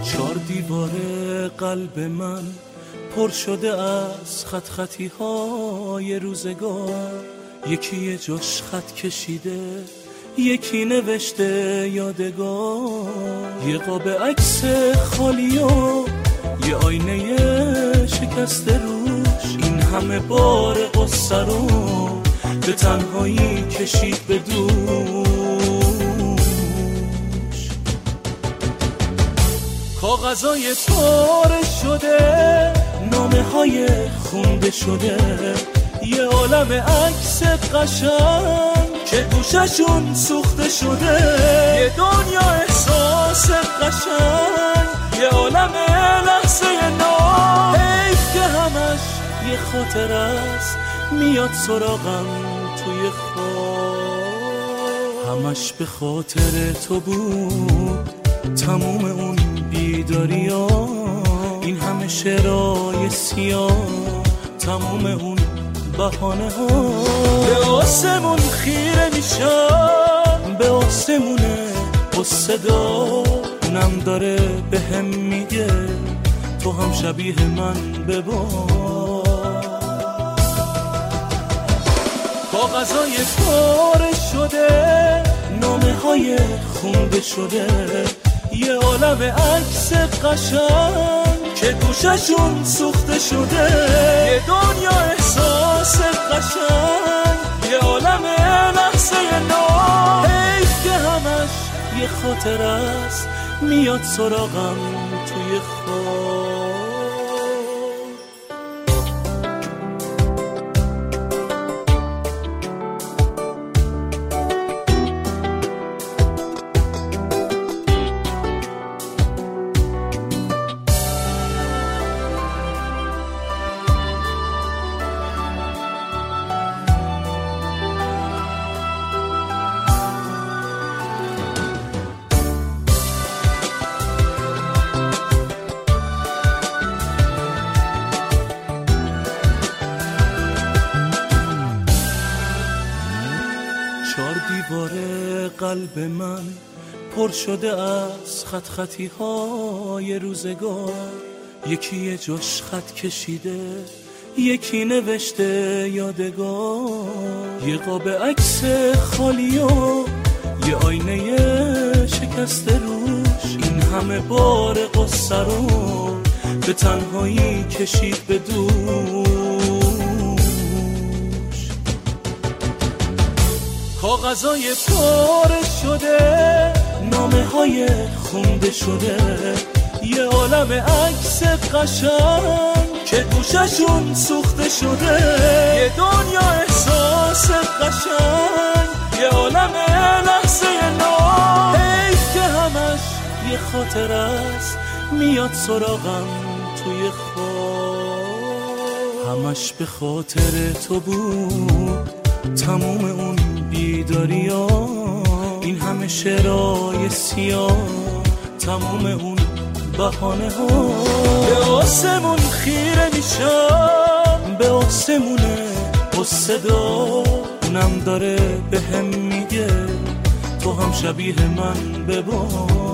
چار دیوار قلب من پر شده از خط خطی های روزگار، یکی یه جاش خط کشیده، یکی نوشته یادگار. یه قاب عکس خالی و یه آینه شکسته روش، این همه بار قصه رو به تنهایی کشید به دوش. کاغذای پاره شده، نامه های خونده شده، یه عالم عکس قشنگ که گوششون سوخته شده. یه دنیا احساس قشنگ، یه عالم لحظه نام، حیف که همش یه خاطر است میاد سراغم توی خواب. همش به خاطر تو بود تموم اون بیداری ها، این همه شعرهای سیاه، تموم اون بهانه ها. به آسمون خیره میشم، به آسمونه و صدا اونم داره به هم میگه تو هم شبیه من ببار. کاغذای پاره شده، نامه های خونده شده، یه عالم عکس قشنگ که گوششون سوخته شده. یه دنیا احساس قشنگ، یه عالم لحظه نام، حیف که همش یه خاطر است میاد سراغم توی خواب. چار دیوار قلب من پر شده از خط خطی های روزگار، یکی یه جاش خط کشیده، یکی نوشته یادگار. یه قاب عکس خالی و یه آینه شکسته روش، این همه بار قصه رو به تنهایی کشید به دوش. کاغذای پاره شده، نامه های خونده شده، یه عالم عکس قشنگ که گوششون سوخته شده. یه دنیا احساس قشنگ، یه عالم لحظه نام، حیف که همش یه خاطر است میاد سراغم توی خواب. همش به خاطر تو بود تموم اون بیداری ها، این همه شعرهای سیاه، تموم اون بهانه ها. به آسمون خیره میشم، به آسمونه و صدا اونم داره به هم میگه تو هم شبیه من ببار.